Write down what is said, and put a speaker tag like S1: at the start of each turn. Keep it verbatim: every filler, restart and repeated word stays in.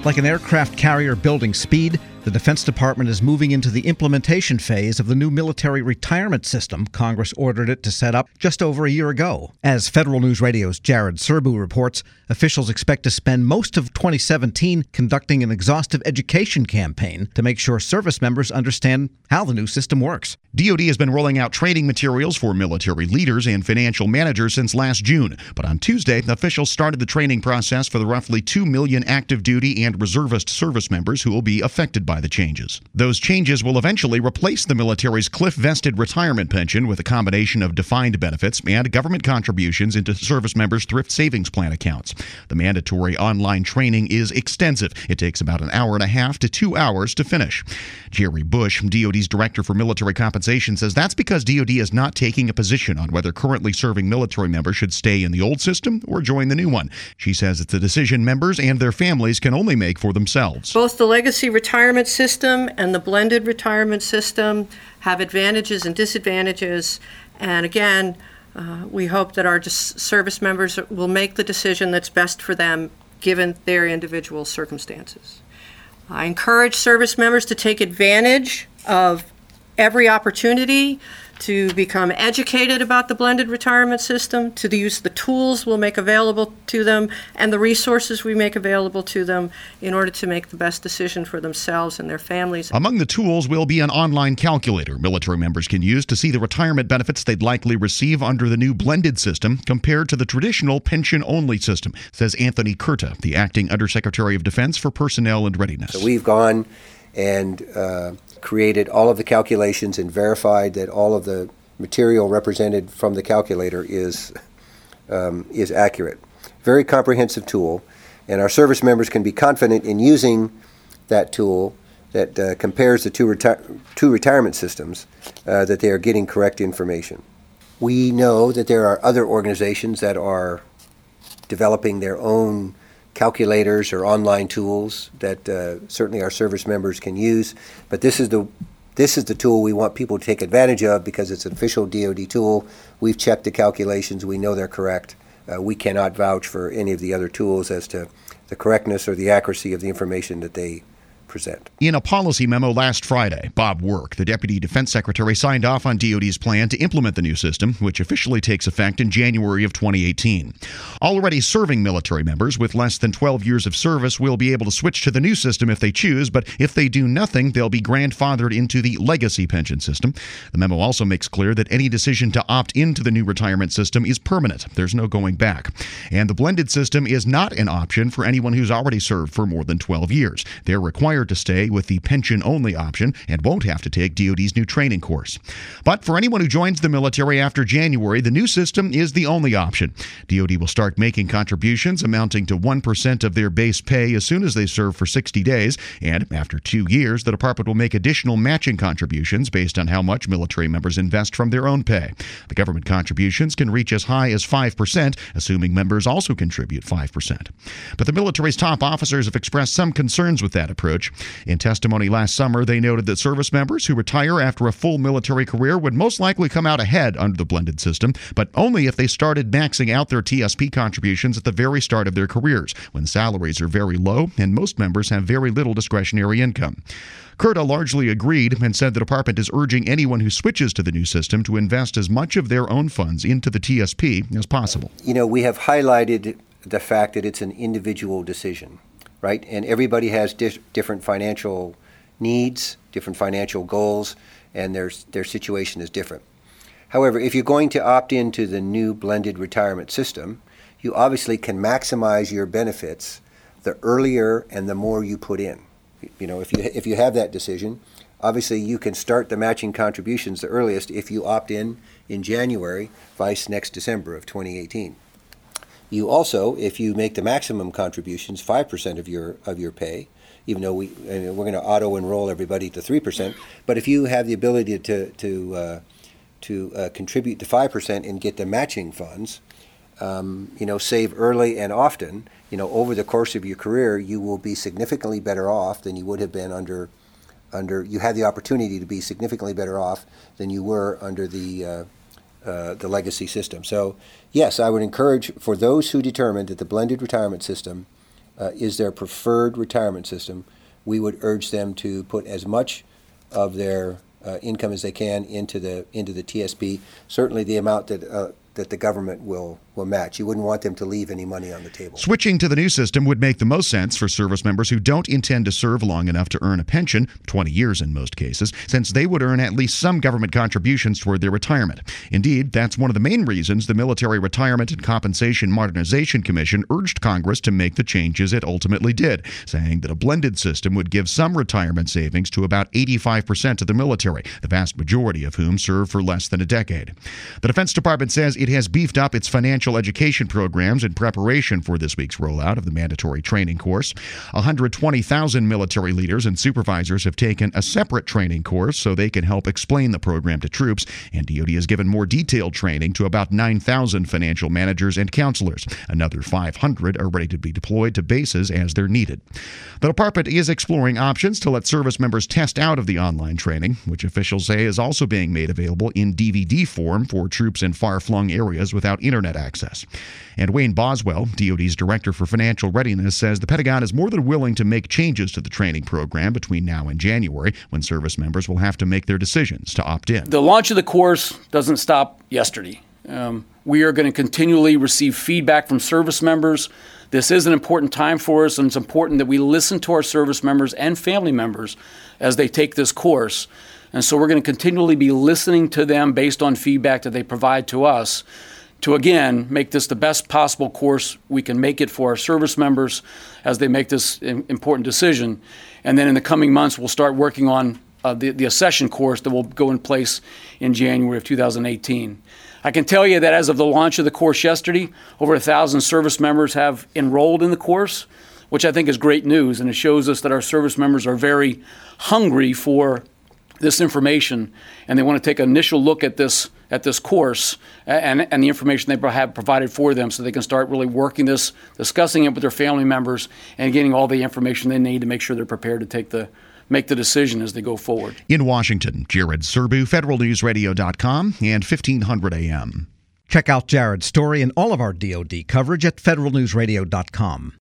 S1: Like an aircraft carrier building speed, the Defense Department is moving into the implementation phase of the new military retirement system Congress ordered it to set up just over a year ago. As Federal News Radio's Jared Serbu reports, officials expect to spend most of twenty seventeen conducting an exhaustive education campaign to make sure service members understand how the new system works.
S2: D O D has been rolling out training materials for military leaders and financial managers since last June. But on Tuesday, officials started the training process for the roughly two million active duty and reservist service members who will be affected by the changes. Those changes will eventually replace the military's cliff-vested retirement pension with a combination of defined benefits and government contributions into service members' thrift savings plan accounts. The mandatory online training is extensive. It takes about an hour and a half to two hours to finish. Jerry Bush, D O D's Director for Military Compensation, says that's because D O D is not taking a position on whether currently serving military members should stay in the old system or join the new one. She says it's a decision members and their families can only make for themselves.
S3: Both the legacy retirement system and the blended retirement system have advantages and disadvantages. And again, uh, we hope that our dis- service members will make the decision that's best for them given their individual circumstances. I encourage service members to take advantage of every opportunity to become educated about the blended retirement system, to use the tools we'll make available to them and the resources we make available to them in order to make the best decision for themselves and their families.
S2: Among the tools will be an online calculator military members can use to see the retirement benefits they'd likely receive under the new blended system compared to the traditional pension-only system, says Anthony Curta, the acting Undersecretary of Defense for Personnel and Readiness.
S4: So we've gone and uh, created all of the calculations and verified that all of the material represented from the calculator is um, is accurate. Very comprehensive tool, and our service members can be confident in using that tool that uh, compares the two, reti- two retirement systems, uh, that they are getting correct information. We know that there are other organizations that are developing their own calculators or online tools that uh, certainly our service members can use, but this is the this is the tool we want people to take advantage of because it's an official D O D tool. We've checked the calculations. We know they're correct. Uh, we cannot vouch for any of the other tools as to the correctness or the accuracy of the information that they present.
S2: In a policy memo last Friday, Bob Work, the Deputy Defense Secretary, signed off on D O D's plan to implement the new system, which officially takes effect in January of twenty eighteen. Already serving military members with less than twelve years of service will be able to switch to the new system if they choose, but if they do nothing, they'll be grandfathered into the legacy pension system. The memo also makes clear that any decision to opt into the new retirement system is permanent. There's no going back. And the blended system is not an option for anyone who's already served for more than twelve years. They're required to stay with the pension-only option and won't have to take D O D's new training course. But for anyone who joins the military after January, the new system is the only option. D O D will start making contributions amounting to one percent of their base pay as soon as they serve for sixty days, and after two years, the department will make additional matching contributions based on how much military members invest from their own pay. The government contributions can reach as high as five percent, assuming members also contribute five percent. But the military's top officers have expressed some concerns with that approach. In testimony last summer, they noted that service members who retire after a full military career would most likely come out ahead under the blended system, but only if they started maxing out their T S P contributions at the very start of their careers, when salaries are very low and most members have very little discretionary income. Curta largely agreed and said the department is urging anyone who switches to the new system to invest as much of their own funds into the T S P as possible.
S4: You know, we have highlighted the fact that it's an individual decision, right? And everybody has di- different financial needs, different financial goals, and their their situation is different. However, if you're going to opt into the new blended retirement system, you obviously can maximize your benefits the earlier and the more you put in. You know, if you if you have that decision, obviously you can start the matching contributions the earliest if you opt in in January, vice next December of twenty eighteen. You also, if you make the maximum contributions, five percent of your of your pay, even though we we're going to auto enroll everybody to three percent, but if you have the ability to to uh, to uh, contribute to five percent and get the matching funds, um, you know, save early and often, you know, over the course of your career, you will be significantly better off than you would have been under under. You had the opportunity to be significantly better off than you were under the uh, uh, the legacy system. So, yes, I would encourage for those who determine that the blended retirement system uh, is their preferred retirement system, we would urge them to put as much of their uh, income as they can into the into the T S P. Certainly, the amount that uh, that the government will will match. You wouldn't want them to leave any money on the table.
S2: Switching to the new system would make the most sense for service members who don't intend to serve long enough to earn a pension, twenty years in most cases, since they would earn at least some government contributions toward their retirement. Indeed, that's one of the main reasons the Military Retirement and Compensation Modernization Commission urged Congress to make the changes it ultimately did, saying that a blended system would give some retirement savings to about eighty-five percent of the military, the vast majority of whom serve for less than a decade. The Defense Department says it has beefed up its financial education programs in preparation for this week's rollout of the mandatory training course. one hundred twenty thousand military leaders and supervisors have taken a separate training course so they can help explain the program to troops, and D O D has given more detailed training to about nine thousand financial managers and counselors. Another five hundred are ready to be deployed to bases as they're needed. The department is exploring options to let service members test out of the online training, which officials say is also being made available in D V D form for troops in far-flung areas without internet access. And Wayne Boswell, D O D's Director for Financial Readiness, says the Pentagon is more than willing to make changes to the training program between now and January, when service members will have to make their decisions to opt in.
S5: The launch of the course doesn't stop yesterday. Um, we are going to continually receive feedback from service members. This is an important time for us, and it's important that we listen to our service members and family members as they take this course. And so we're going to continually be listening to them based on feedback that they provide to us, to, again, make this the best possible course we can make it for our service members as they make this important decision. And then in the coming months, we'll start working on uh, the, the accession course that will go in place in January of two thousand eighteen. I can tell you that as of the launch of the course yesterday, over a thousand service members have enrolled in the course, which I think is great news, and it shows us that our service members are very hungry for this information, and they want to take an initial look at this at this course and, and the information they have provided for them, so they can start really working this, discussing it with their family members, and getting all the information they need to make sure they're prepared to take the make the decision as they go forward.
S2: In Washington, Jared Serbu, Federal News Radio dot com and fifteen hundred A M.
S1: Check out Jared's story and all of our D O D coverage at Federal News Radio dot com.